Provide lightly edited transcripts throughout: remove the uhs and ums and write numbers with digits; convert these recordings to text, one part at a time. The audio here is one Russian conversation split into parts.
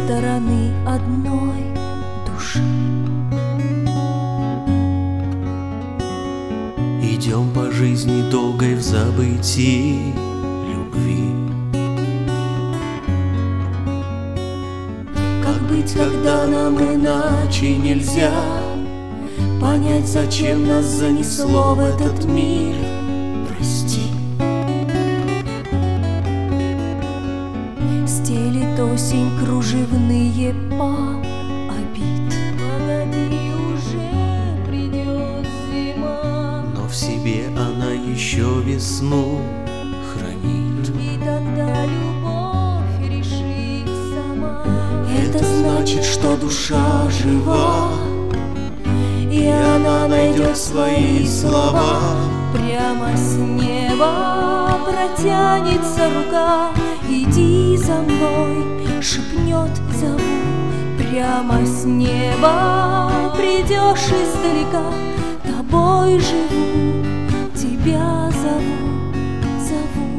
стороны одной души. Идем по жизни долгой в забытии любви. Как быть, когда нам иначе нельзя понять, зачем нас занесло в этот мир? Прости. Стелит осень кружевные по обид. Погоди, уже придет зима, Но в себе она еще весну хранит. и тогда любовь решит сама. Это значит, что душа жива, и она найдет свои слова. Прямо с неба протянется рука. Иди за мной, шепнет, зову. Прямо с неба придешь издалека. Тобой живу, тебя зову, зову.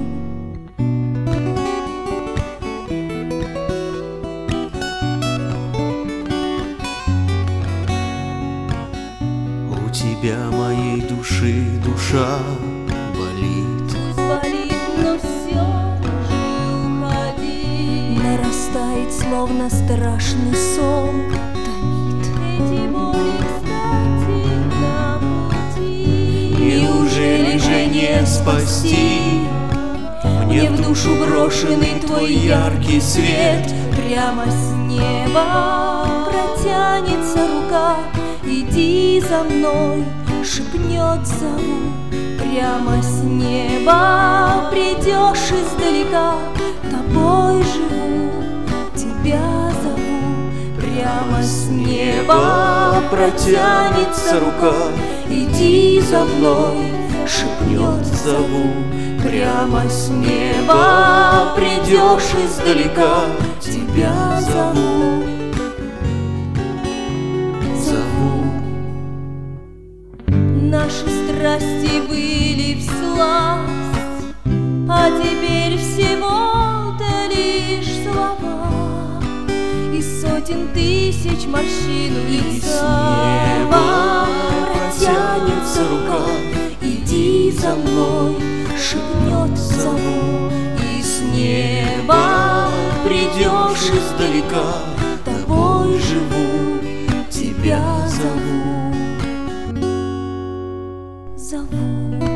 У тебя моей души душа болит. Пусть болит, но все же уходи. Нарастает, словно страшный сон, томит. Эти боли, кстати, на пути. Неужели же не спасти мне в душу брошенный твой яркий свет? Прямо с неба протянется рука. Иди за мной, шепнет, зову. Прямо с неба придешь издалека. Тобой живу, тебя зову. Прямо с неба протянется рука. Иди за мной, шепнет, зову. Прямо с неба придешь издалека. Тебя зову, зову. Наши страсти были всласть, а теперь всего-то лишь слова и сотен тысяч морщин у И с лица. неба протянется рука. Иди за мной, шепнет, зову. И с неба придешь издалека. Тобой живу, тебя зову, зову.